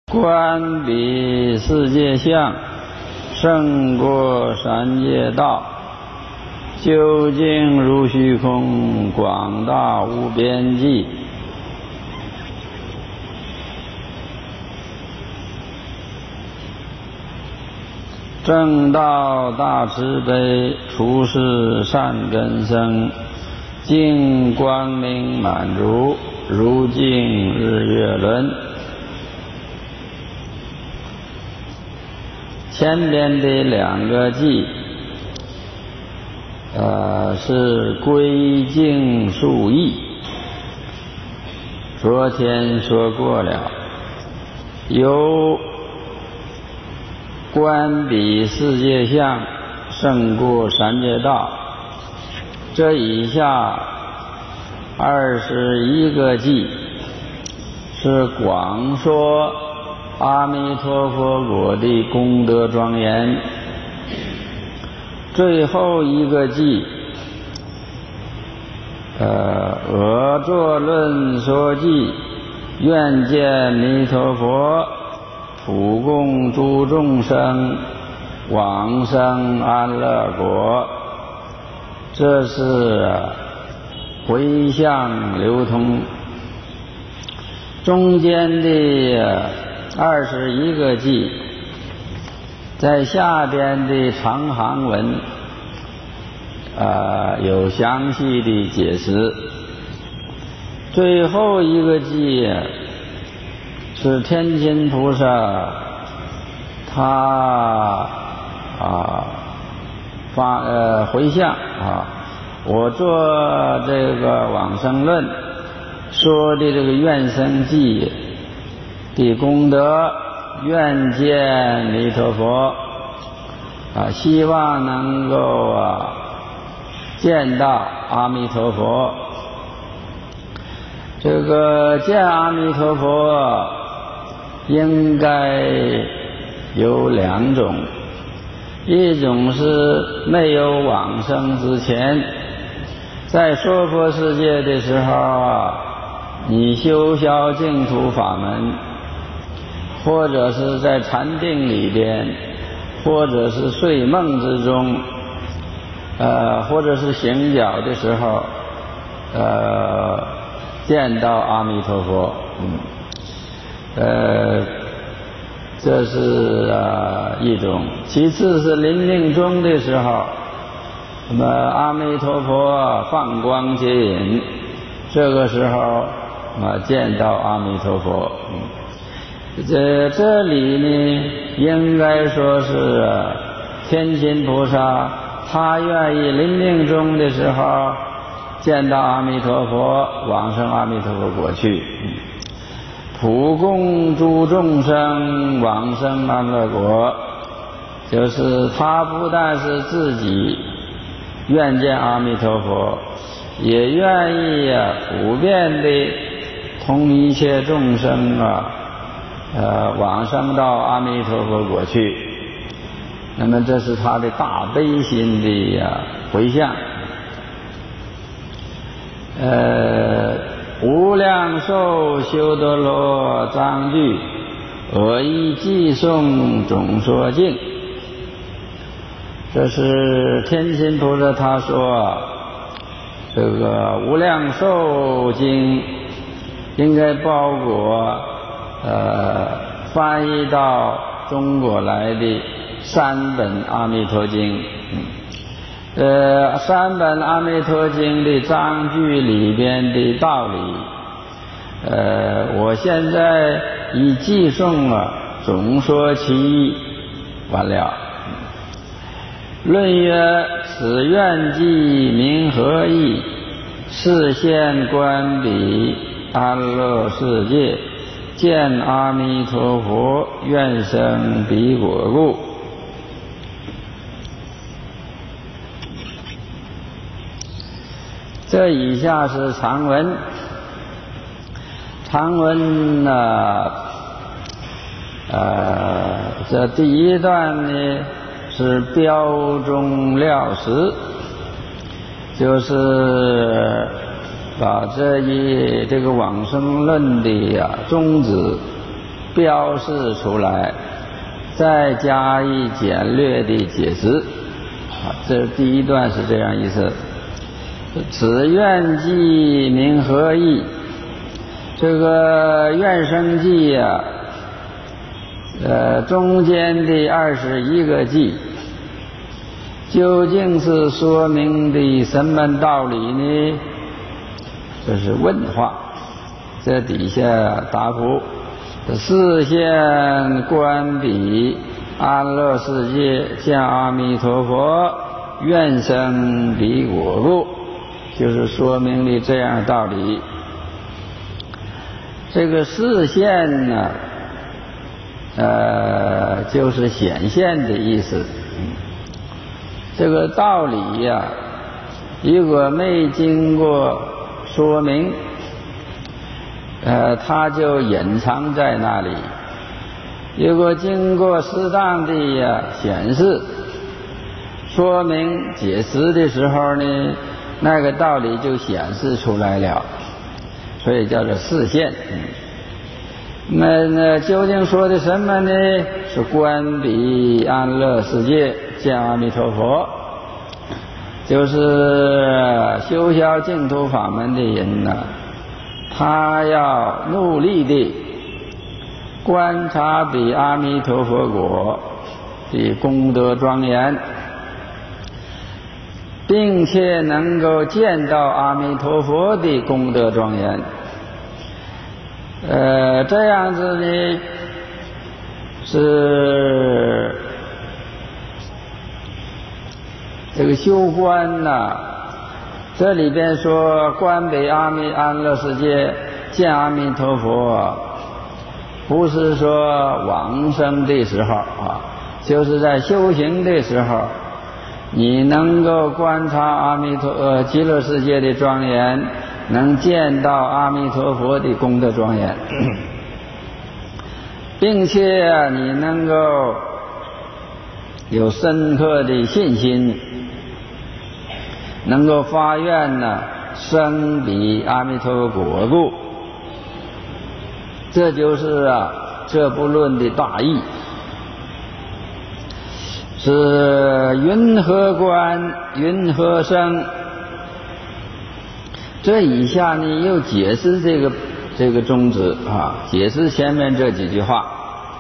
观彼世界相，胜过三界道。究竟如虚空，广大无边际。正道大慈悲，处世善根生。净光明满足，如镜日月轮。前边的两个偈是归净述义，昨天说过了。由观彼世界相，胜过三界道。这以下21个偈是广说阿弥陀佛果的功德庄严。最后一个偈讹作论说偈，愿见弥陀佛，普供诸众生，往生安乐国。这是回向流通。中间的21个偈在下边的长行文有详细的解释。最后一个偈是天亲菩萨他回向我做这个往生论说的这个愿生偈的功德，愿见弥陀佛希望能够见到阿弥陀佛。这个见阿弥陀佛应该有2种，一种是没有往生之前，在娑婆世界的时候你修销净土法门，或者是在禅定里边，或者是睡梦之中，或者是行脚的时候，见到阿弥陀佛。这是一种。其次是临命终的时候，那么阿弥陀佛放光接引，这个时候见到阿弥陀佛。这里呢应该说是天亲菩萨他愿意临命终的时候见到阿弥陀佛，往生阿弥陀佛国去，普供诸众生，往生安乐国。就是他不但是自己愿见阿弥陀佛，也愿意普遍的同一切众生往生到阿弥陀佛国去。那么这是他的大悲心的回向。无量寿修多罗章句，我亦偈颂总说尽。这是天亲菩萨他说这个无量寿经应该包括翻译到中国来的3本阿弥陀经。3本阿弥陀经的章句里边的道理，我现在以偈颂总说其意完了。论曰：此愿偈名何意？示现观彼安乐世界，见阿弥陀佛，愿生彼国故。这以下是长文。长文这第一段呢是标中料实，就是把这个往生论的宗旨标示出来，再加以简略的解释。这第一段是这样意思。此愿记名何义？这个愿生记啊，中间的21个记，究竟是说明的什么道理呢？这是问话。这底下答复：示现观彼安乐世界，见阿弥陀佛，愿生彼果故，就是说明了这样道理。这个示现呢，就是显现的意思。这个道理呀，如果没经过说明，它就隐藏在那里。如果经过适当的显示、说明、解释的时候呢，那个道理就显示出来了，所以叫做示现。那究竟说的什么呢？是观彼安乐世界，见阿弥陀佛。就是修销净土法门的人呢，他要努力的观察比阿弥陀佛果的功德庄严，并且能够见到阿弥陀佛的功德庄严。这样子呢，是这个修观呐，这里边说观彼阿弥安乐世界，见阿弥陀佛，不是说往生的时候啊，就是在修行的时候，你能够观察阿弥陀极乐世界的庄严，能见到阿弥陀佛的功德庄严，并且你能够有深刻的信心，能够发愿呢，生彼阿弥陀佛果故。这就是这部论的大意。是云何观，云何生。这以下呢又解释这个宗旨解释前面这几句话。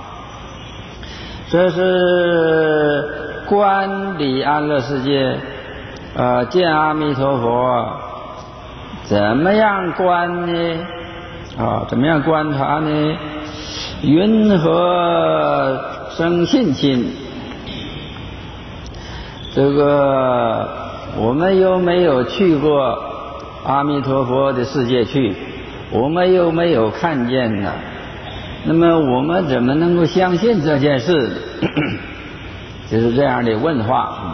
这是观彼安乐世界，见阿弥陀佛，怎么样观呢？怎么样观察呢？云何生信心？这个我们又没有去过阿弥陀佛的世界去，我们又没有看见呢，那么我们怎么能够相信这件事？就是这样的问话。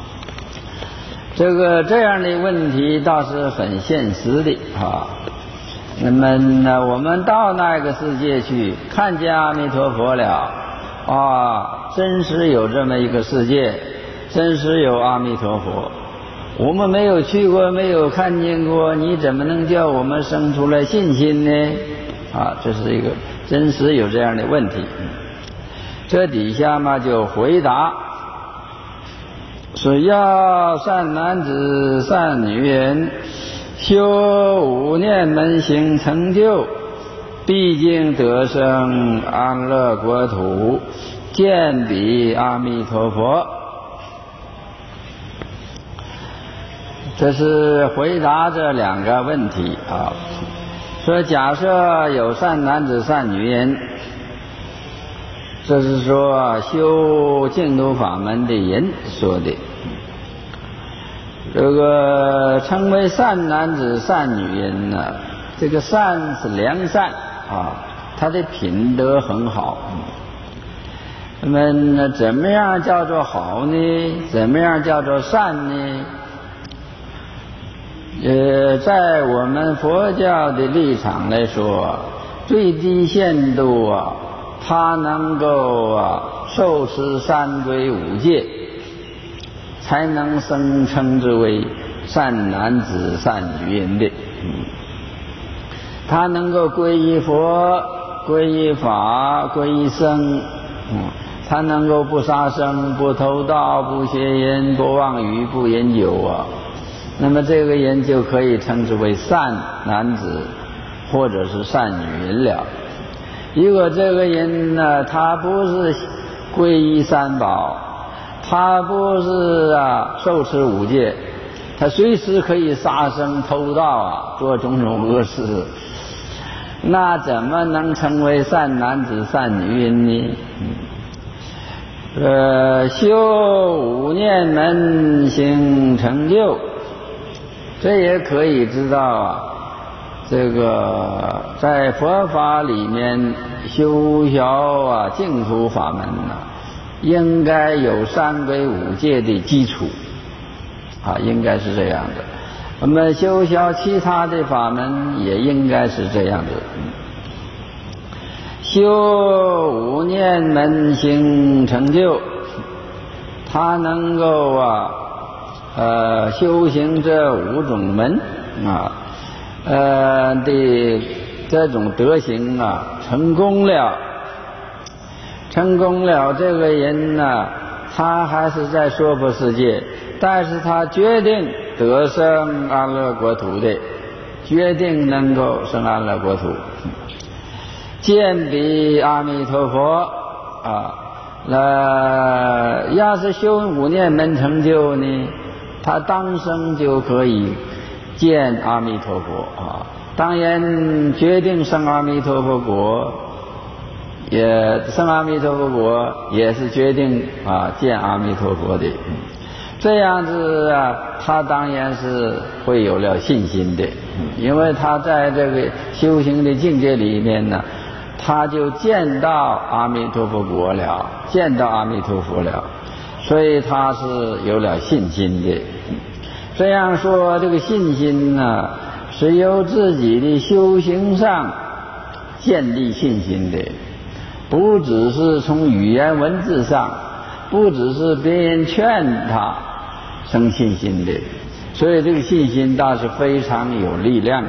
这样的问题倒是很现实的那么呢，我们到那个世界去，看见阿弥陀佛了真实有这么一个世界，真实有阿弥陀佛。我们没有去过，没有看见过，你怎么能叫我们生出来信心呢？这是一个真实有这样的问题。这底下嘛就回答说，要善男子善女人修五念门行成就，毕竟得生安乐国土，见彼阿弥陀佛。这是回答这两个问题说假设有善男子善女人，这是说修净土法门的人说的。这个称为善男子善女人呢，这个善是良善他的品德很好。那么怎么样叫做好呢？怎么样叫做善呢？在我们佛教的立场来说，最低限度他能够受持三规五戒，才能称之为善男子善女人的。他能够皈依佛， 皈依法，皈依僧，他能够不杀生，不偷盗，不邪淫，不妄语，不饮酒啊，那么这个人就可以称之为善男子或者是善女人了。如果这个人呢，他不是皈依三宝，他不是受持五戒，他随时可以杀生偷盗啊，做种种恶事，那怎么能成为善男子善女人呢？修五念门行成就，这也可以知道啊，这个在佛法里面修学净土法门应该有三归五戒的基础应该是这样的。我们修学其他的法门也应该是这样的。修五念门行成就，他能够修行这五种门的这种德行成功了，这个人他还是在娑婆世界，但是他决定得生安乐国土的，决定能够生安乐国土，见彼阿弥陀佛要是修五念门成就呢，他当生就可以见阿弥陀佛当然决定生阿弥陀佛国，也生阿弥陀佛国也是决定见阿弥陀佛的。这样子他当然是会有了信心的，因为他在这个修行的境界里面呢，他就见到阿弥陀佛国了，见到阿弥陀佛了，所以他是有了信心的。这样说，这个信心呢，是由自己的修行上建立信心的，不只是从语言文字上，不只是别人劝他生信心的，所以这个信心倒是非常有力量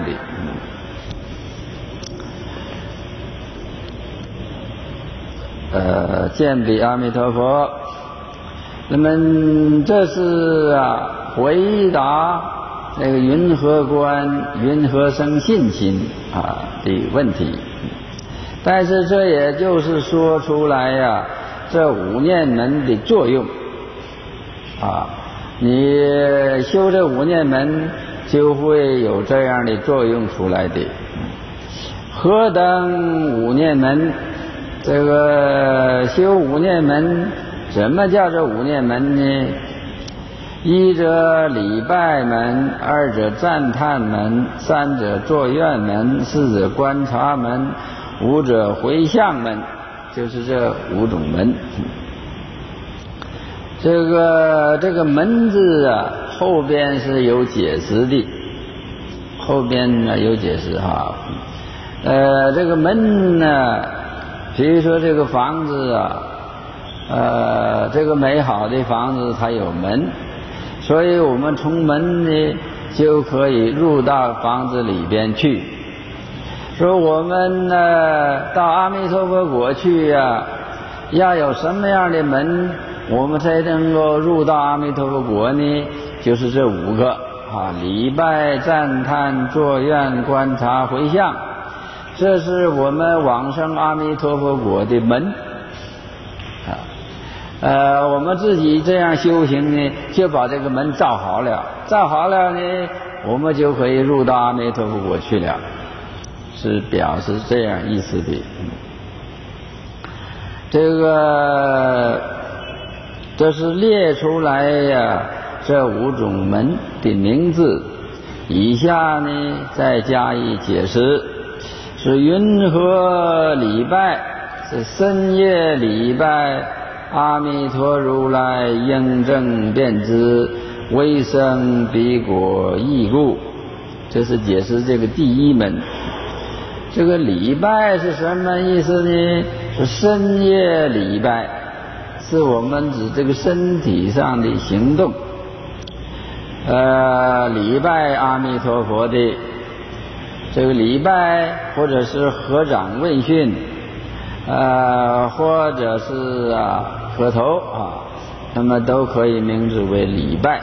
的。见彼阿弥陀佛，那么这是回答那个云何观、云何生信心的问题。但是这也就是说出来这五念门的作用你修这五念门就会有这样的作用出来的。何等五念门？这个修五念门，什么叫做五念门呢？一者礼拜门，二者赞叹门，三者作愿门，四者观察门，五者回向门，就是这五种门。这个门字后边是有解释的，后边有解释这个门呢，比如说这个房子这个美好的房子它有门，所以我们从门呢就可以入到房子里边去。说我们到阿弥陀佛国去要有什么样的门我们才能够入到阿弥陀佛国呢？就是这五个礼拜、赞叹、作愿、观察、回向，这是我们往生阿弥陀佛国的门我们自己这样修行呢，就把这个门造好了呢，我们就可以入到阿弥陀佛国去了，是表示这样意思的。这是列出来这五种门的名字，以下呢再加以解释。是云何礼拜？是深夜礼拜阿弥陀如来，应正遍知，为生彼果义故。这是解释这个第一门。这个礼拜是什么意思呢？是深夜礼拜，是我们指这个身体上的行动礼拜阿弥陀佛的这个礼拜或者是合掌问讯，或者是磕头那么都可以名之为礼拜。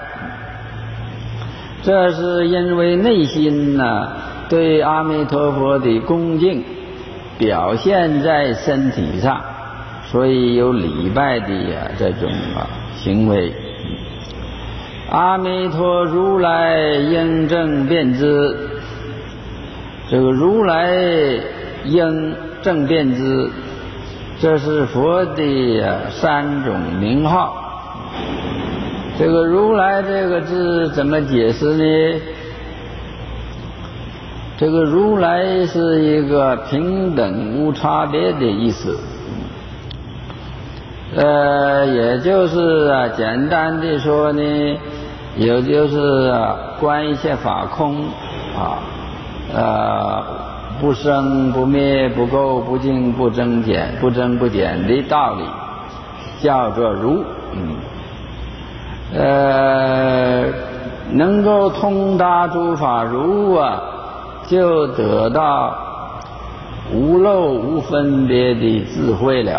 这是因为内心对阿弥陀佛的恭敬表现在身体上，所以有礼拜的这种行为。阿弥陀如来应正遍知，这个如来应正遍知，这是佛的3种名号。这个如来这个字怎么解释呢？这个如来是一个平等无差别的意思，也就是简单的说呢，也就是观一切法空不生不灭不垢不净不增减不增不减的道理，叫做如。能够通达诸法如就得到无漏无分别的智慧了。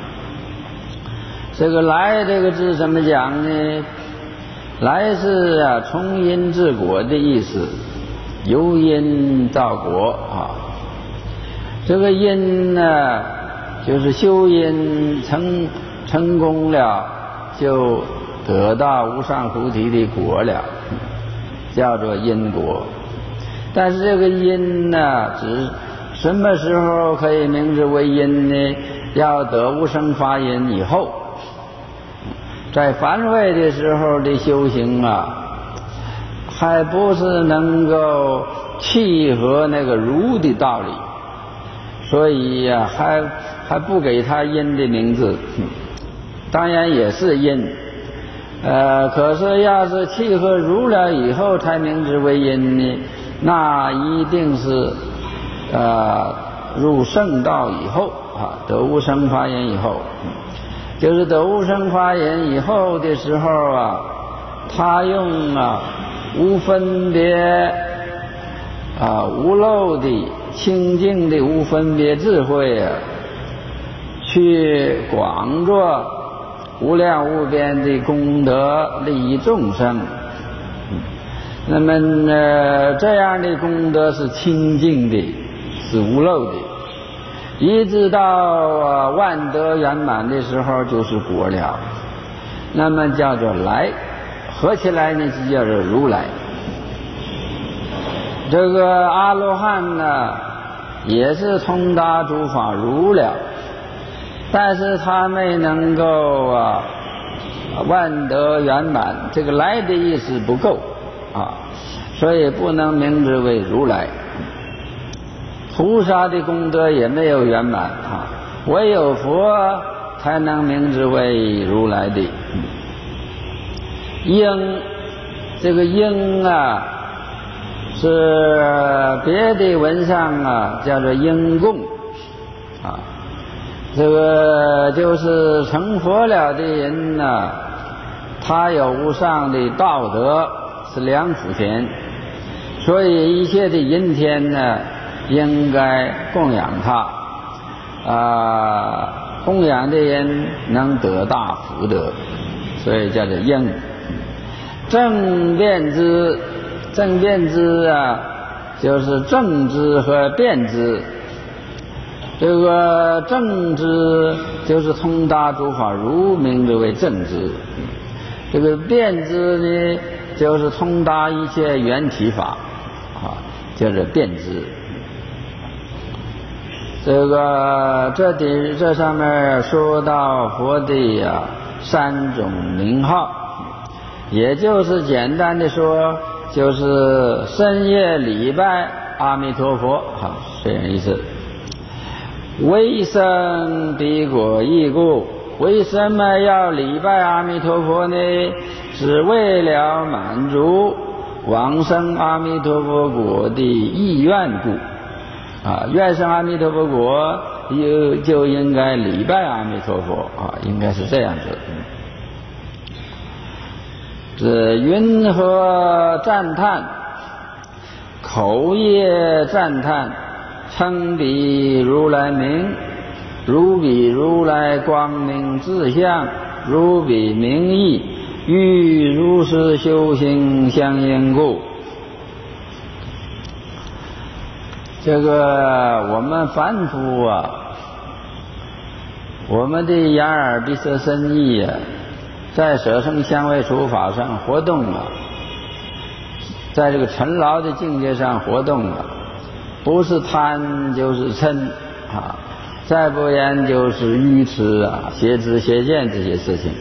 这个来这个字怎么讲呢？来是从因至果的意思，由因到果这个因就是修因成功了，就得到无上菩提的果了，叫做因果。但是这个因指什么时候可以名之为因呢？要得无生法因以后，在凡位的时候的修行还不是能够契合那个如的道理，所以还不给他因的名字。当然也是因，可是要是契合如了以后才名之为因呢，那一定是入圣道以后得无生法忍以后，就是得无生法忍以后的时候他用无分别无漏的清净的无分别智慧去广作无量无边的功德利益众生。那么这样的功德是清净的，是无漏的，一直到万德圆满的时候就是果了，那么叫做来，合起来呢就叫做如来。这个阿罗汉也是通达诸法如了，但是他没能够万德圆满，这个来的意思不够所以不能名之为如来。菩萨的功德也没有圆满唯有佛才能名之为如来的。应，这个应是别的文上叫做应供这个就是成佛了的人他有无上的道德，是良福田，所以一切的阴天应该供养他供养的人能得大福德，所以叫做应。正遍知，正遍知就是正知和遍知。这个正知就是通达诸法如，名之为正知。这个遍知呢，就是通达一切缘起法叫做遍知。这上面说到佛的3种名号，也就是简单的说，就是深夜礼拜阿弥陀佛这样意思。为生彼果义故，为什么要礼拜阿弥陀佛呢？是为了满足往生阿弥陀佛国的意愿故愿生阿弥陀佛国就应该礼拜阿弥陀佛应该是这样子。这云何赞叹， 口业赞叹，称彼如来名，如彼如来光明智相，如彼名义，欲如是修行相应故。这个我们凡夫啊，我们的眼耳鼻舌身意啊，在舍身香味触法上活动啊，在这个尘劳的境界上活动啊，不是贪就是嗔啊，再不然就是愚痴啊、邪知邪见这些事情。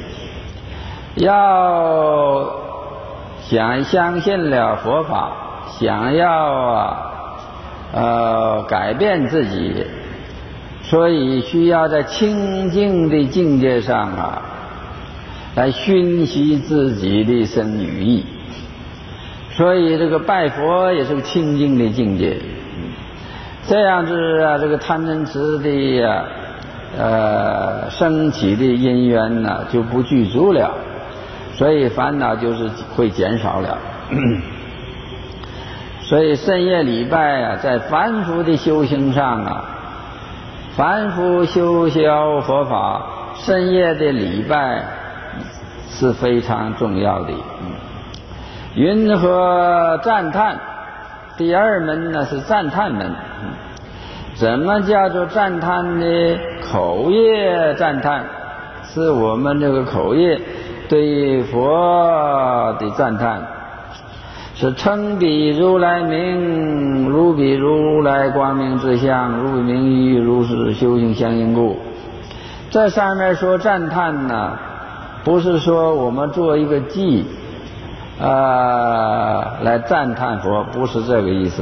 要想相信了佛法，想要改变自己，所以需要在清净的境界上啊，来熏习自己的身语意。所以这个拜佛也是个清净的境界，这样子啊，这个贪嗔痴的升起的因缘呢就不具足了，所以烦恼就是会减少了。所以深夜礼拜啊，在凡夫的修行上啊，凡夫修销佛法，深夜的礼拜是非常重要的。云何赞叹？第二门呢是赞叹门。怎么叫做赞叹呢？口业赞叹，是我们这个口业对佛的赞叹，是称彼如来名，如彼如来光明之相，如彼名义，如是修行相应故。这上面说赞叹呢，不是说我们做一个祭来赞叹佛，不是这个意思，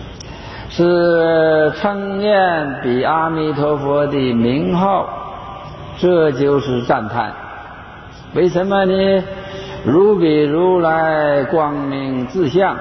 是称念彼阿弥陀佛的名号，这就是赞叹。为什么呢？如彼如来光明智相，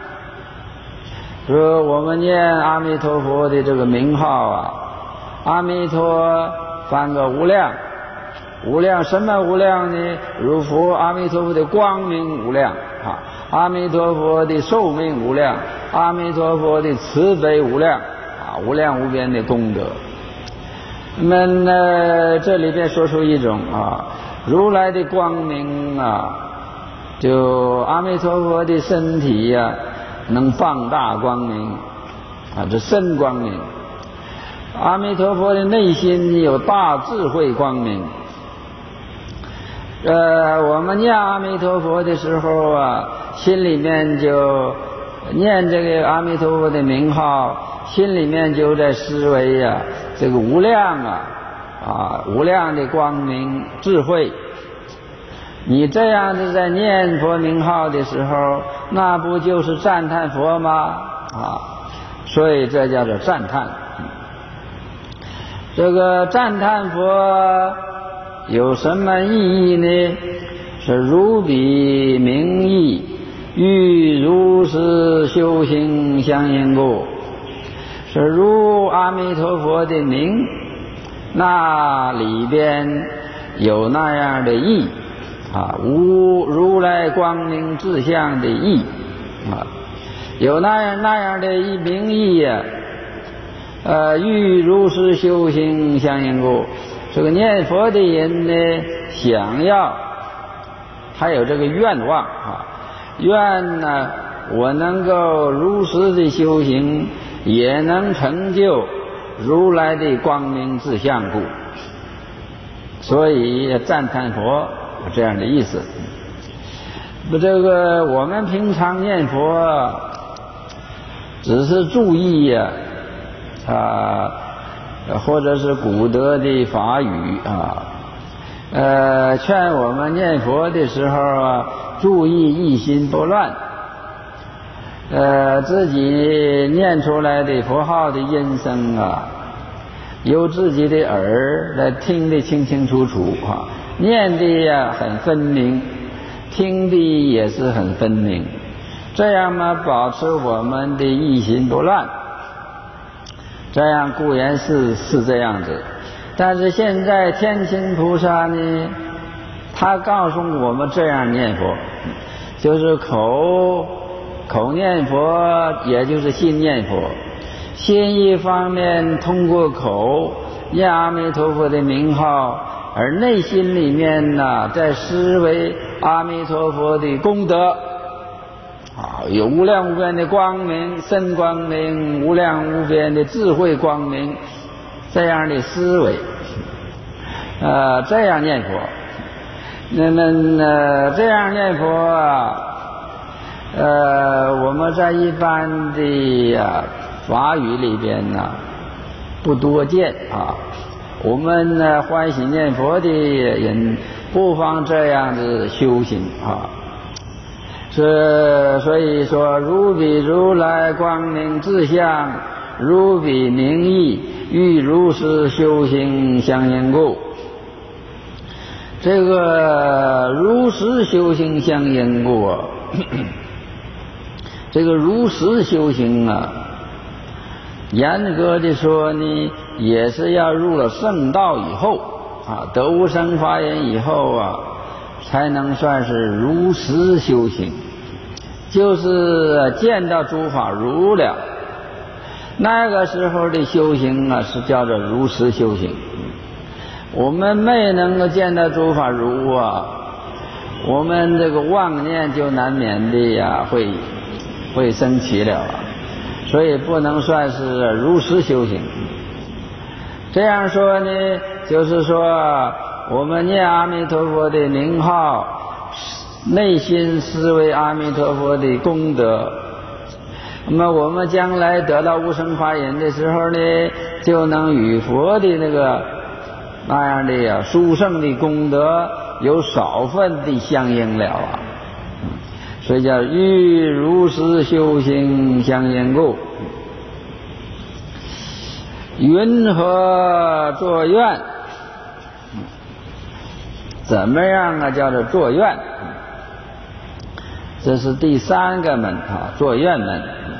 说我们念阿弥陀佛的这个名号啊，阿弥陀翻个无量，无量什么无量呢？如佛阿弥陀佛的光明无量啊，阿弥陀佛的寿命无量，阿弥陀佛的慈悲无量啊，无量无边的功德。那么呢，这里边说出一种啊，如来的光明啊，就阿弥陀佛的身体呀，能放大光明啊，这身光明。阿弥陀佛的内心有大智慧光明。我们念阿弥陀佛的时候啊，心里面就念这个阿弥陀佛的名号，心里面就在思维呀，这个无量无量的光明智慧。你这样子在念佛名号的时候，那不就是赞叹佛吗？所以这叫做赞叹。这个赞叹佛有什么意义呢？是如彼名义，欲如是修行相应故。是如阿弥陀佛的名，那里边有那样的意无如来光明智相的意有那样的一名义欲如是修行相应故。这个念佛的人呢，想要他有这个愿望愿呢，我能够如实的修行，也能成就如来的光明智相故。所以赞叹佛有这样的意思。这个我们平常念佛只是注意或者是古德的法语劝我们念佛的时候注意一心不乱，自己念出来的佛号的音声由自己的耳来听得清清楚楚念的很分明，听的也是很分明，这样嘛，保持我们的一心不乱。这样固然是这样子，但是现在天亲菩萨呢，他告诉我们这样念佛，就是口口念佛也就是心念佛。心一方面通过口念阿弥陀佛的名号，而内心里面呢，在思维阿弥陀佛的功德有无量无边的光明、身光明、无量无边的智慧光明，这样的思维，这样念佛。那么这样念佛我们在一般的法语里边呢不多见我们欢喜念佛的人不妨这样子修行所以说，如彼如来光明智相，如彼名义，欲如是修行相应故。这个如实修行相应故这个如实修行严格的说呢，也是要入了圣道以后得无生法忍以后才能算是如实修行，就是见到诸法如了。那个时候的修行是叫做如实修行。我们没能够见到诸法如我们这个妄念就难免的会升起了所以不能算是如实修行。这样说呢，就是说我们念阿弥陀佛的名号，内心思维阿弥陀佛的功德，那么我们将来得到无生法忍的时候呢，就能与佛的那样的殊胜的功德有少分的相应了所以叫欲如实修行相应故。云何作愿？怎么样叫做作愿？这是第三个门作愿门。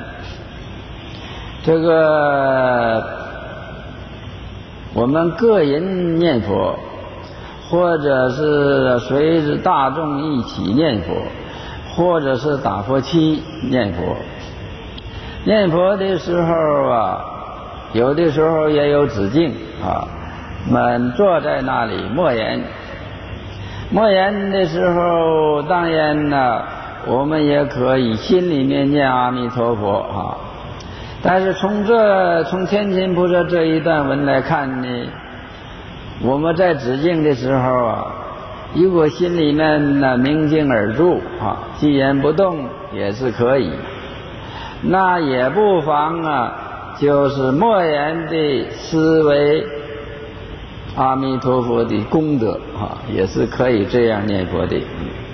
这个我们个人念佛，或者是随着大众一起念佛，或者是打佛七念佛。念佛的时候有的时候也有止境们坐在那里默言。默言的时候，当然我们也可以心里面念阿弥陀佛但是从天亲菩萨这一段文来看呢，我们在止境的时候如果心里面明镜而住寂言不动也是可以，那也不妨就是默言的思维阿弥陀佛的功德也是可以这样念佛的。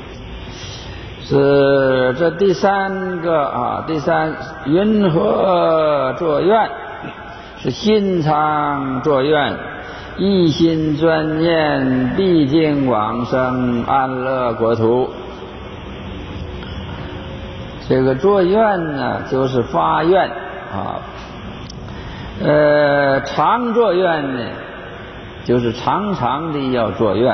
是这第三个第三云何作愿？是心常作愿，一心专念，毕竟往生安乐国土。这个作愿呢，就是发愿常作愿呢，就是常常的要作愿。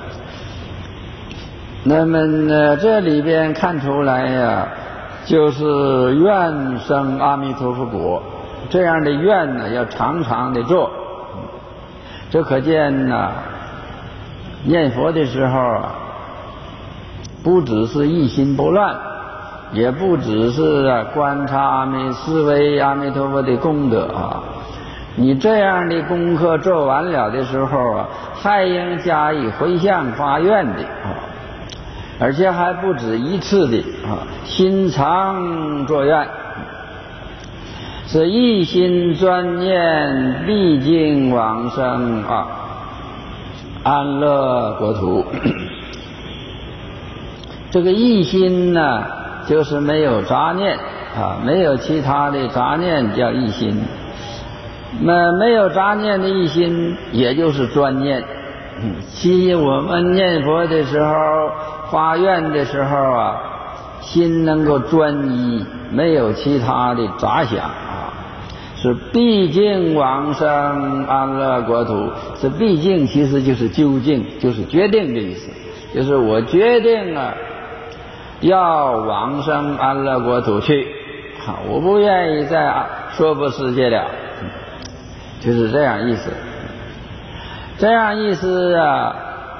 那么这里边看出来就是愿生阿弥陀佛国，这样的愿呢要常常的做。这可见念佛的时候不只是一心不乱，也不只是观察思维阿弥陀佛的功德你这样的功课做完了的时候还应加以回向发愿的而且还不止一次的心常作愿，是一心专念，毕竟往生安乐国土。这个一心呢，就是没有杂念没有其他的杂念叫一心。没有杂念的一心，也就是专念。其实我们念佛的时候，发愿的时候心能够专一，没有其他的杂想是毕竟往生安乐国土。这毕竟其实就是究竟，就是决定的意思，就是我决定要往生安乐国土去，我不愿意在娑婆世界了，就是这样意思。这样意思啊，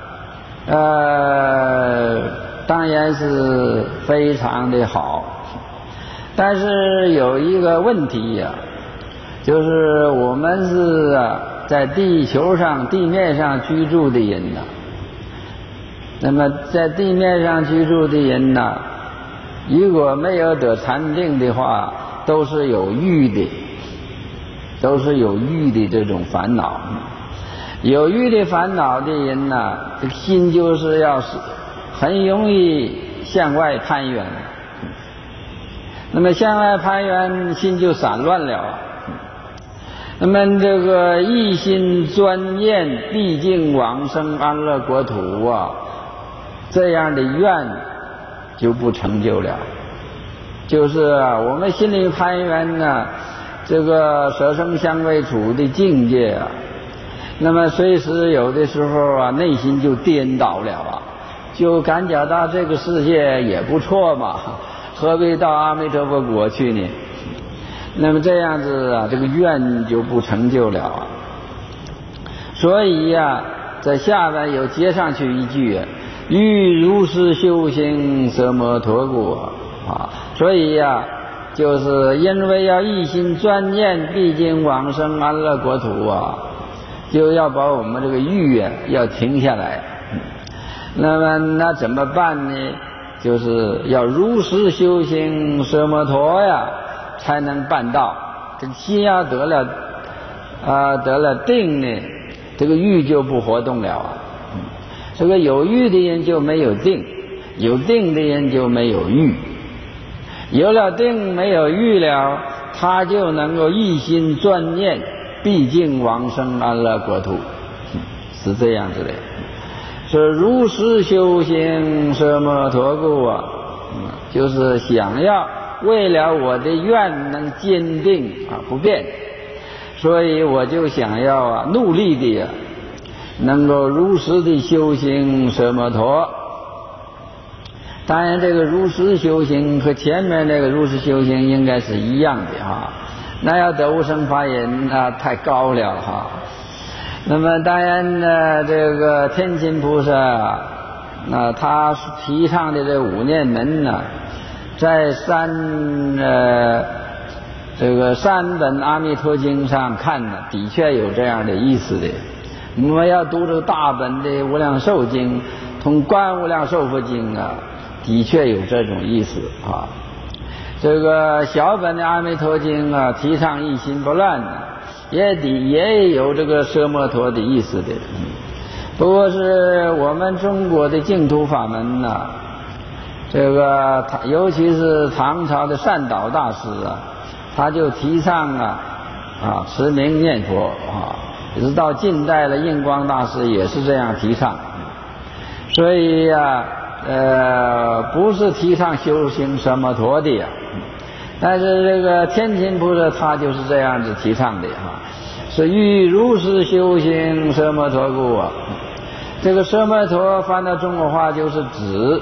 当然是非常的好，但是有一个问题呀，就是我们是在地球上地面上居住的人呐。那么在地面上居住的人呐，如果没有得禅定的话，都是有欲的，都是有欲的这种烦恼。有欲的烦恼的人呐，这个心就是要是很容易向外攀缘。那么向外攀缘，心就散乱了。那么这个一心专念毕竟往生安乐国土啊，这样的愿就不成就了。就是我们心里攀缘呢，这个舍生相位处的境界啊，那么随时有的时候啊，内心就颠倒了啊，就感觉到这个世界也不错嘛，何必到阿弥陀佛国去呢？那么这样子啊，这个愿就不成就了啊。所以呀，在下边有接上去一句欲如是修行舍摩陀国啊，所以呀，就是因为要一心专念毕竟往生安乐国土啊，就要把我们这个欲啊要停下来。那么那怎么办呢？就是要如实修行舍摩陀呀，才能办到。这个心要得了定呢，这个欲就不活动了啊。这个有欲的人就没有定，有定的人就没有欲。有了定没有欲了，他就能够一心专念毕竟往生安乐国土，是这样子的。是如实修行舍摩陀国啊，就是想要为了我的愿能坚定不变，所以我就想要努力的能够如实的修行舍摩陀。当然这个如实修行和前面那个如实修行应该是一样的那要得无生法忍太高了那么当然呢，这个天亲菩萨他提倡的这五念门呢，在这个三本阿弥陀经上看呢，的确有这样的意思的。我们要读这个大本的无量寿经同观无量寿佛经的确有这种意思这个小本的阿弥陀经提倡一心不乱也有这个舍摩陀的意思的。不过是我们中国的净土法门这个尤其是唐朝的善导大师他就提倡持名念佛一直到近代的印光大师也是这样提倡。所以不是提倡修行舍摩陀的但是这个天亲菩萨他就是这样子提倡的是欲如实修行舍摩陀国这个舍摩陀翻到中国话就是止，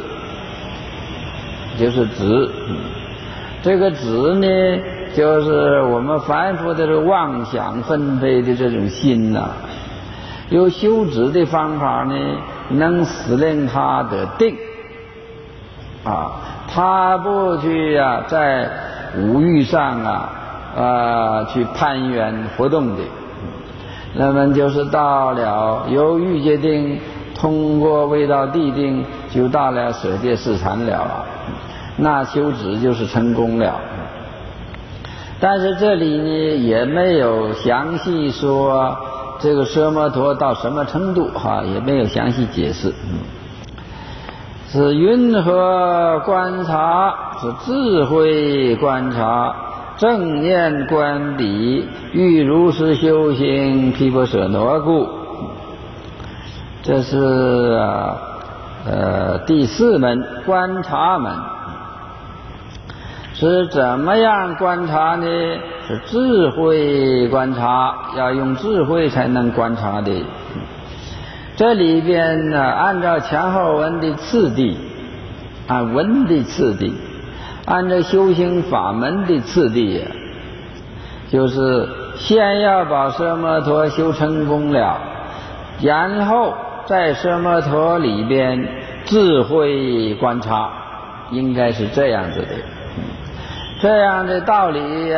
这个止呢，就是我们凡夫的这个妄想纷飞的这种心有修止的方法呢，能使令他得定他不去在五欲上去攀缘活动的。那么就是到了由欲界定通过未到地定，就到了舍戒四禅了那修止就是成功了。但是这里呢也没有详细说这个舍摩陀到什么程度也没有详细解释。是云何观察？是智慧观察，正念观彼，欲如实修行毗婆舍那故。这是第四门观察门。是怎么样观察呢？是智慧观察，要用智慧才能观察的。这里边按照前后文的次第按文的次第，按照修行法门的次第，就是先要把奢摩陀修成功了，然后在奢摩陀里边智慧观察，应该是这样子的。这样的道理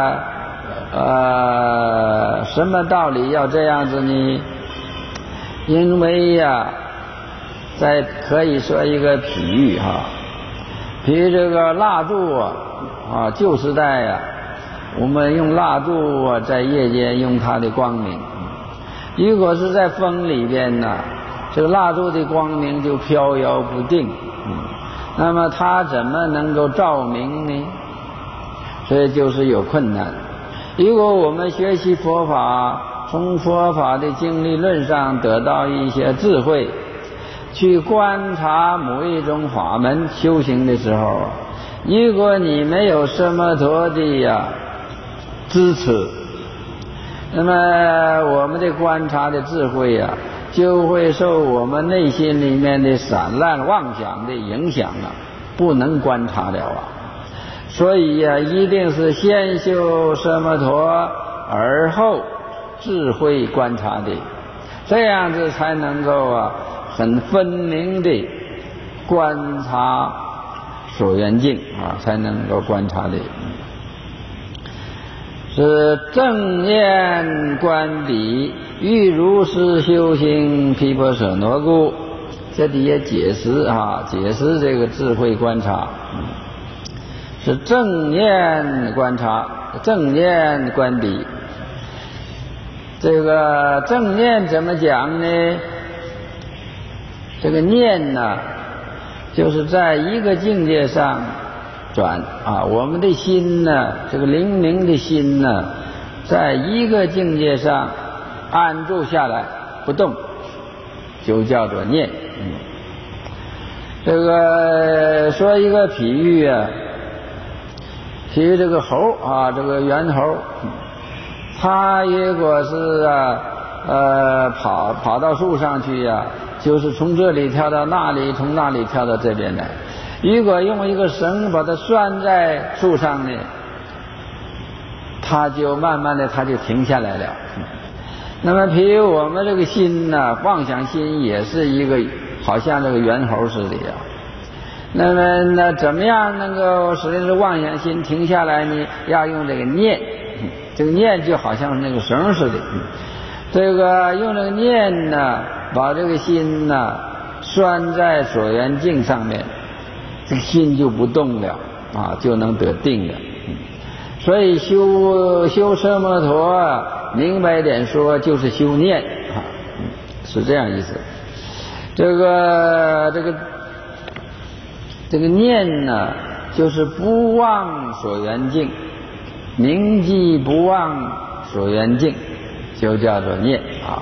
什么道理要这样子呢？因为可以说一个比喻比如这个蜡烛旧时代我们用蜡烛在夜间用它的光明，如果是在风里边这个蜡烛的光明就飘摇不定，那么它怎么能够照明呢？所以就是有困难。如果我们学习佛法，从佛法的经理论上得到一些智慧，去观察某一种法门修行的时候，如果你没有奢摩陀的支持，那么我们的观察的智慧就会受我们内心里面的散乱妄想的影响不能观察了所以一定是先修奢摩陀，而后智慧观察的，这样子才能够很分明的观察所缘境才能够观察的。是正念观彼，欲如是修行毗婆舍那故。这里也解释这个智慧观察，是正念观察，正念观彼。这个正念怎么讲呢？这个念就是在一个境界上转我们的心这个灵明的心在一个境界上安住下来不动，就叫做念。这个说一个比喻比如这个猴这个猿猴，它如果是跑到树上去就是从这里跳到那里，从那里跳到这边来。如果用一个绳把它拴在树上呢，它就慢慢的它就停下来了。那么比如我们这个心妄想心也是一个好像这个猿猴似的那么怎么样能够使这个妄想心停下来呢？要用这个念，这个念就好像那个绳似的，这个用这个念把这个心拴在所缘境上面，这个心就不动了就能得定了。所以修奢摩陀明白点说就是修念是这样意思。这个念就是不忘所缘境，铭记不忘所缘境，就叫做念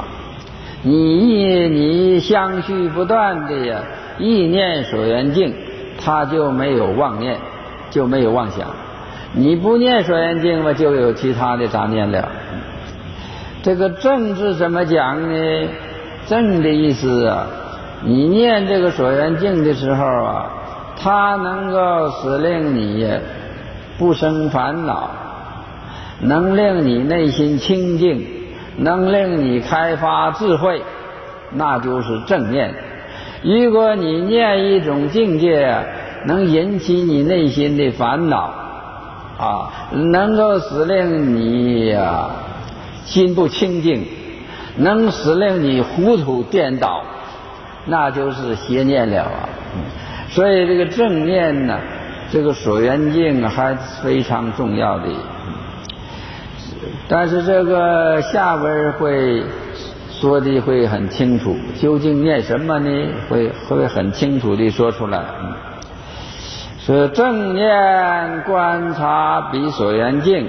你相续不断的意念所缘境，它就没有妄念，就没有妄想。你不念所缘境就有其他的杂念了。这个正字怎么讲呢？正的意思你念这个所缘境的时候它能够使令你不生烦恼，能令你内心清净，能令你开发智慧，那就是正念。如果你念一种境界能引起你内心的烦恼能够使令你心不清净，能使令你糊涂颠倒，那就是邪念了所以这个正念这个所缘境还非常重要的。但是这个下文会说的会很清楚，究竟念什么呢？会很清楚地说出来。是正念观察彼所缘境，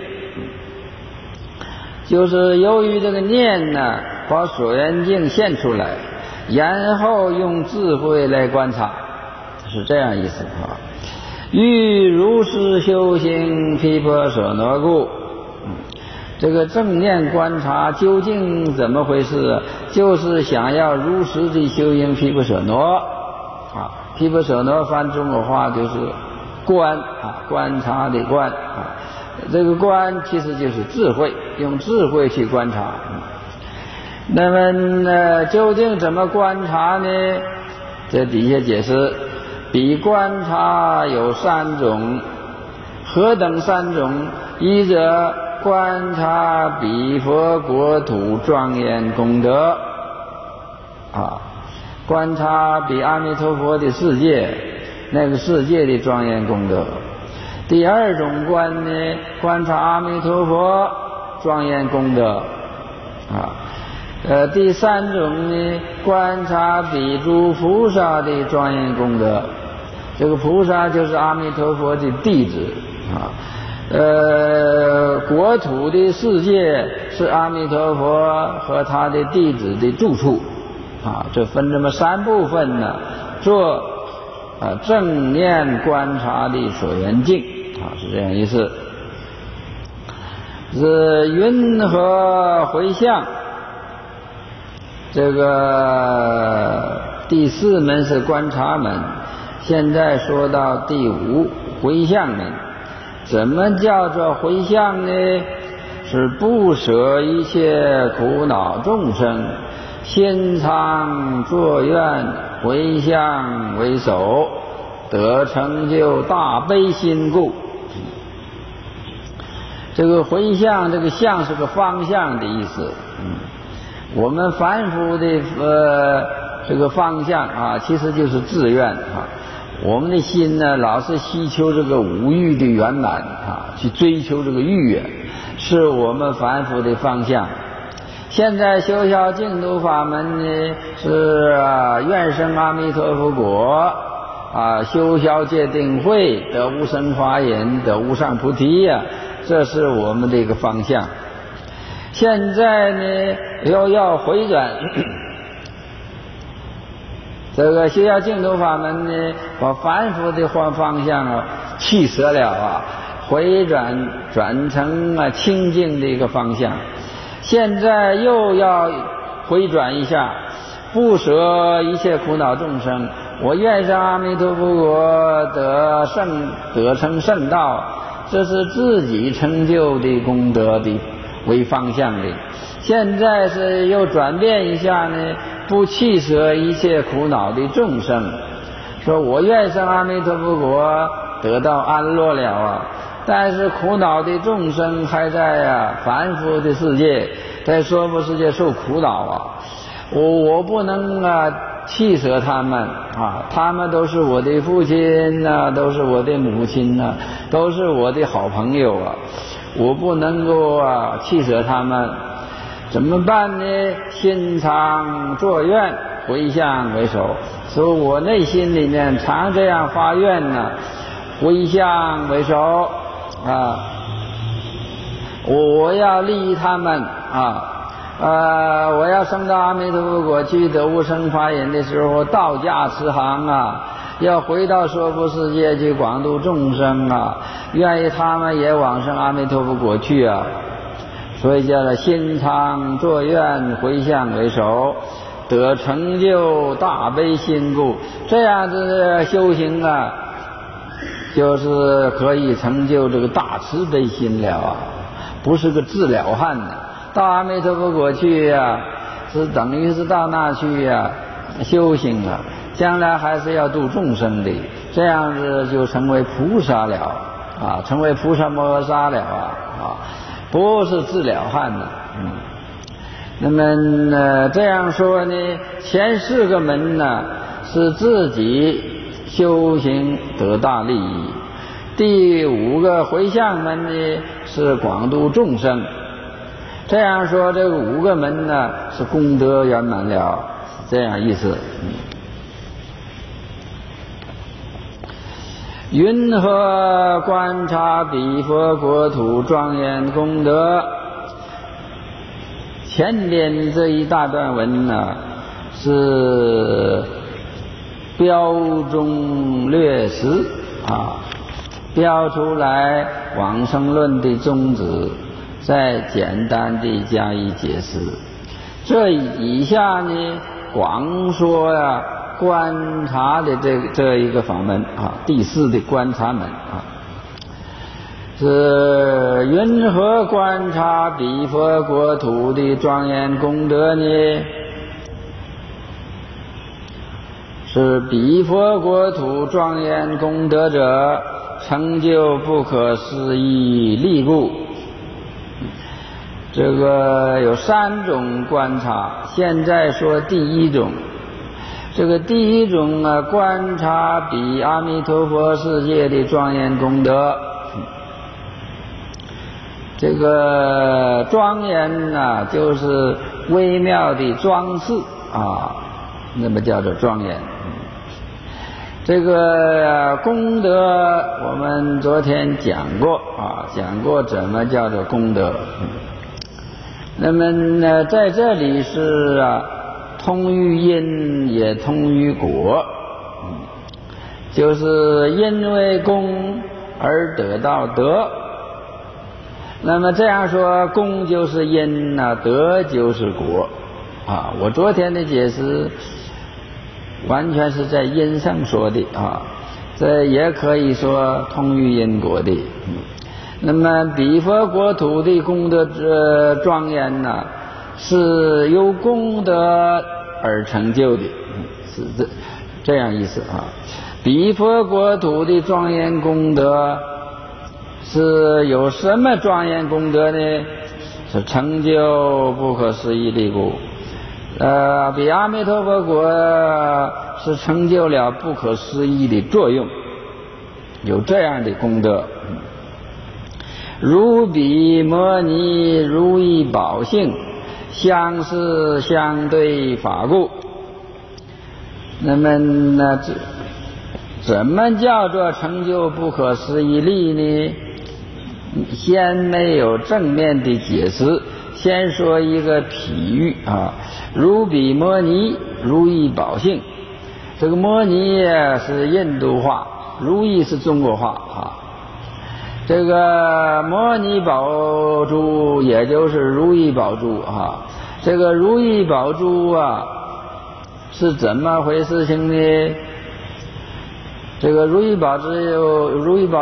就是由于这个念把所缘境现出来，然后用智慧来观察，是这样意思欲如是修行毗婆舍那故。这个正念观察究竟怎么回事？就是想要如实的修行毗婆舍那啊，毗婆舍那翻中国话就是观啊，观察的观啊，这个观其实就是智慧，用智慧去观察。那么究竟怎么观察呢？这底下解释，彼观察有3种，何等3种？一者观察彼佛国土庄严功德啊，观察比阿弥陀佛的世界，那个世界的庄严功德。第2种观呢，观察阿弥陀佛庄严功德啊。第3种呢，观察比诸菩萨的庄严功德。这个菩萨就是阿弥陀佛的弟子啊。国土的世界是阿弥陀佛和他的弟子的住处啊，这分这么3部分呢，做正念观察的所缘境啊，是这样意思。是云何回向？这个第4门是观察门，现在说到第5回向门。怎么叫做回向呢？是不舍一切苦恼众生，心常作愿回向为首，得成就大悲心故。这个回向，这个向是个方向的意思。我们凡夫的这个方向啊，其实就是志愿啊。我们的心呢，老是希求这个五欲的圆满啊，去追求这个欲，是我们凡夫的方向。现在修小净土法门呢，是愿生阿弥陀佛国啊，修小戒定慧，得无生华严，得无上菩提呀，这是我们的一个方向。现在呢，又要回转。这个修小净土法门呢，把凡夫的方向啊去舍了啊，回转成清净的一个方向。现在又要回转一下，不舍一切苦恼众生，我愿生阿弥陀佛国，得成圣道，这是自己成就的功德的为方向的。现在是又转变一下呢，不弃舍一切苦恼的众生，说我愿生阿弥陀佛国，得到安乐了啊，但是苦恼的众生还在凡夫的世界，在娑婆世界受苦恼啊，我不能弃舍他们啊，他们都是我的父亲啊，都是我的母亲啊，都是我的好朋友啊，我不能够弃舍他们。怎么办呢？心常作愿回向为首，所以我内心里面常这样发愿呢，回向为首啊，我要利益他们我要升到阿弥陀佛国去得无生华严的时候，道驾慈航啊，要回到娑婆世界去广度众生啊，愿意他们也往生阿弥陀佛国去啊。所以叫做心常作愿回向为首，得成就大悲心故。这样子修行啊，就是可以成就这个大慈悲心了啊，不是个自了汉的。到阿弥陀佛国去啊，是等于是到那去修行啊，将来还是要度众生的，这样子就成为菩萨了啊，成为菩萨摩诃萨了不是自了汉的。那么这样说呢，前4个门呢是自己修行得大利益，第5个回向门呢是广度众生。这样说这个5个门呢是功德圆满了，这样意思。云何观察彼佛国土庄严功德？前边这一大段文呢，是标中略识标出来往生论的宗旨，再简单地加以解释。这以下呢，广说观察的这一个法门啊，第四的观察门啊，是云何观察彼佛国土的庄严功德呢？是彼佛国土庄严功德者，成就不可思议力故。这个有3种观察，现在说第1种。这个第1种啊，观察彼阿弥陀佛世界的庄严功德。这个庄严啊，就是微妙的装饰啊，那么叫做庄严。这个功德我们昨天讲过啊，讲过怎么叫做功德。那么呢，在这里是啊，通于因也通于果，就是因为功而得到德。那么这样说，功就是因啊，德就是果啊。我昨天的解释完全是在因上说的啊，这也可以说通于因果的。那么彼佛国土的功德庄严呢，是由功德而成就的，是这样意思啊。彼佛国土的庄严功德是有什么庄严功德呢？是成就不可思议力故。彼阿弥陀佛国是成就了不可思议的作用，有这样的功德。如彼摩尼如意宝性，相是相对法故。那么呢，怎么叫做成就不可思议力呢？先没有正面的解释，先说一个譬喻啊。如彼摩尼如意宝性，这个摩尼是印度话，如意是中国话啊。这个摩尼宝珠也就是如意宝珠啊。这个如意宝珠啊是怎么回事情呢？这个如意宝珠有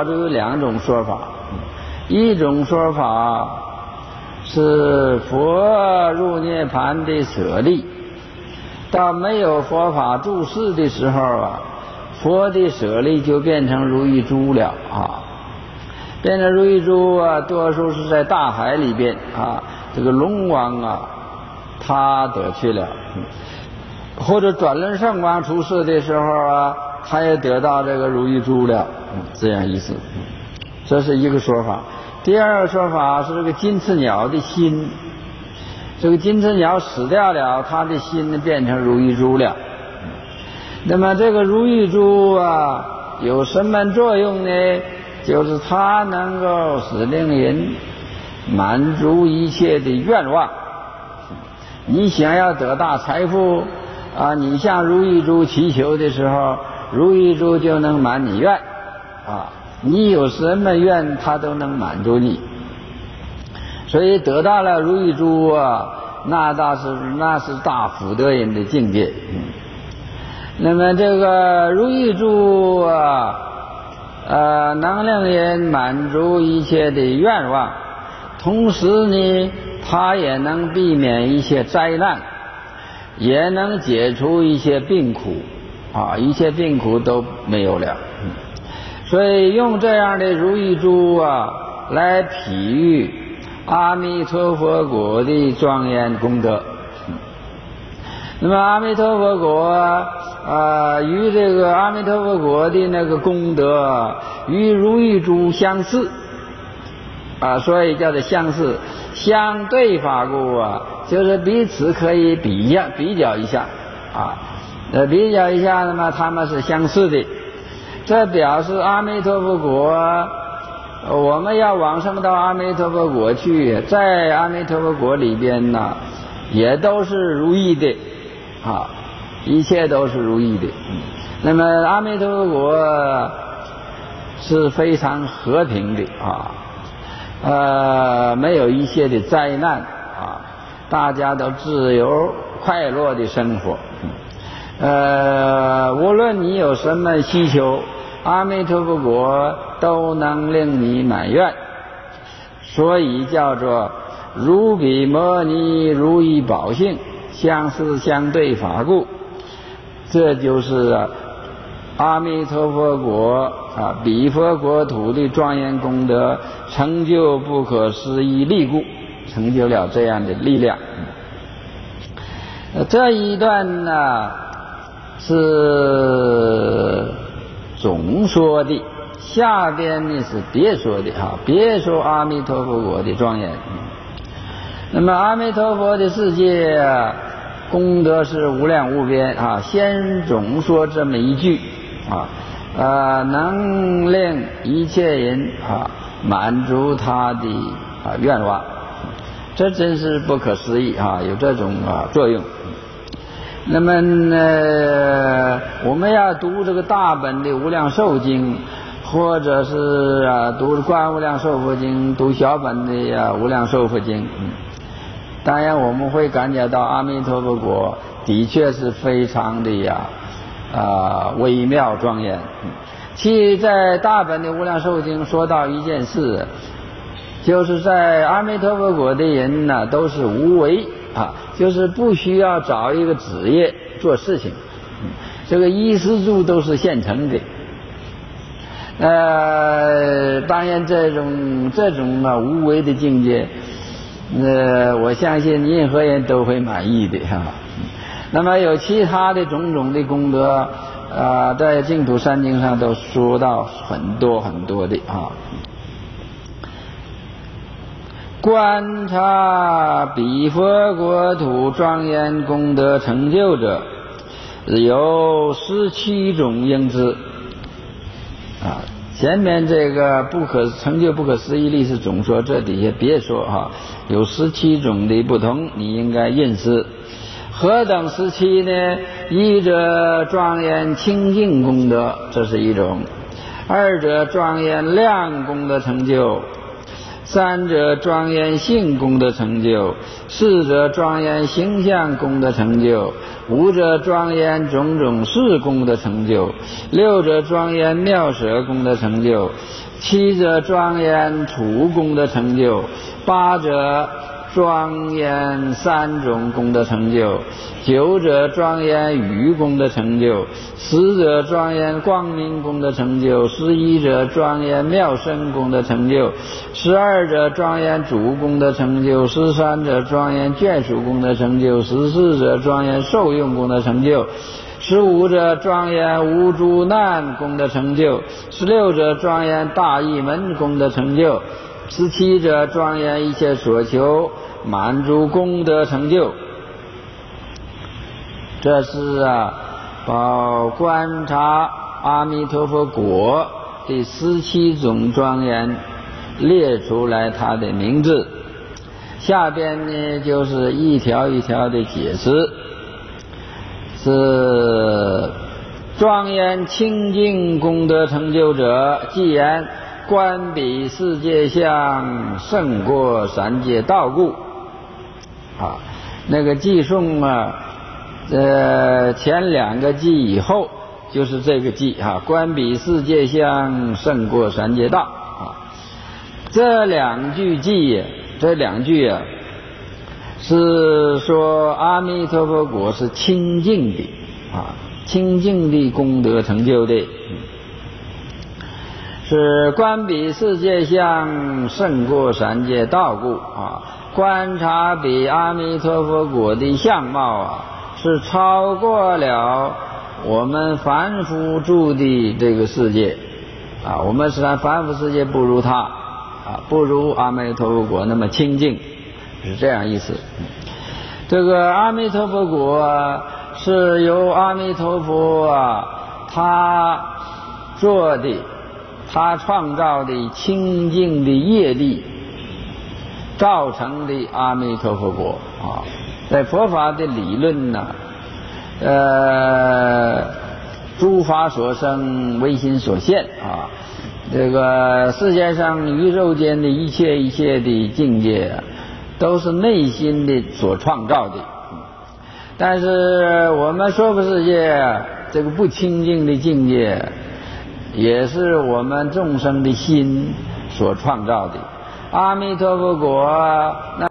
2种说法。一种说法是佛入涅盘的舍利，到没有佛法住世的时候啊，佛的舍利就变成如意珠了啊。变成如意珠啊，多数是在大海里边啊，这个龙王啊他得去了，或者转轮圣王出世的时候啊，他也得到这个如意珠了，这样意思。这是一个说法。第二个说法是这个金翅鸟的心，这个金翅鸟死掉了，它的心变成如意珠了。那么这个如意珠啊有什么作用呢？就是它能够使令人满足一切的愿望。你想要得大财富啊，你向如意珠祈求的时候，如意珠就能满你愿啊。你有什么愿，它都能满足你。所以得到了如意珠啊，那是大福德人的境界。那么这个如意珠啊，能令人满足一切的愿望，同时呢，它也能避免一些灾难，也能解除一些病苦啊，一切病苦都没有了。所以用这样的如意珠啊来譬喻阿弥陀佛国的庄严功德。那么阿弥陀佛国与这个阿弥陀佛国的那个功德与如意珠相似啊，所以叫做相似。相对法故啊，就是彼此可以比较一下啊，比较一下，那么他们是相似的。这表示阿弥陀佛国，我们要往生到阿弥陀佛国去，在阿弥陀佛国里边呢，也都是如意的啊，一切都是如意的。那么阿弥陀佛国是非常和平的啊，没有一切的灾难啊，大家都自由快乐的生活。 无论你有什么需求，阿弥陀佛国都能令你满愿，所以叫做如彼摩尼如意宝性，相似相对法故。这就是阿弥陀佛国彼佛国土的庄严功德，成就不可思议力故，成就了这样的力量。这一段呢是总说的，下边呢是别说的别说阿弥陀佛国的庄严。那么阿弥陀佛的世界功德是无量无边先总说这么一句能令一切人满足他的愿望，这真是不可思议有这种作用。那么我们要读这个大本的无量寿经，或者是读观无量寿佛经，读小本的无量寿佛经，当然我们会感觉到阿弥陀佛国的确是非常的微妙庄严。其在大本的无量寿经说到一件事，就是在阿弥陀佛国的人呢都是无为就是不需要找一个职业做事情，这个衣食住都是现成的。当然这种无为的境界我相信任何人都会满意的那么有其他的种种的功德在净土三经上都说到很多很多的观察彼佛国土庄严功德成就者，有17种应知前面这个成就不可思议力是总说，这底下别说有17种的不同，你应该认识。何等17呢？一者庄严清净功德，这是一种；二者庄严量功德成就；三者庄严性功德成就；四者庄严形象功德成就；五者庄严种种事功德成就；六者庄严妙舍功德成就；七者庄严处功德成就；八者庄严3种功德成就；九者庄严语功德成就；十者庄严光明功德成就；11者庄严妙身功德成就；12者庄严主功德成就；13者庄严眷属功德成就；14者庄严受用功德成就；15者庄严无诸难功德成就；16者庄严大义门功德成就；17者庄严一切所求满足功德成就。这是观察阿弥陀佛国的17种庄严列出来它的名字，下边呢就是一条一条的解释。是庄严清净功德成就者，既言观彼世界相胜过三界道故那个偈颂前2个偈以后就是这个偈观彼世界相胜过三界道这2句偈这2句是说阿弥陀佛国是清净的清净的功德成就的，是观彼世界相胜过三界道故观察彼阿弥陀佛国的相貌是超过了我们凡夫住的这个世界我们虽然凡夫世界不如他不如阿弥陀佛国那么清净，是这样意思。这个阿弥陀佛国是由阿弥陀佛他做的，他创造的清净的业力造成的阿弥陀佛国在佛法的理论呢诸法所生唯心所现这个世界上宇宙间的一切的境界都是内心的所创造的，但是我们娑婆世界这个不清净的境界，也是我们众生的心所创造的。阿弥陀佛果那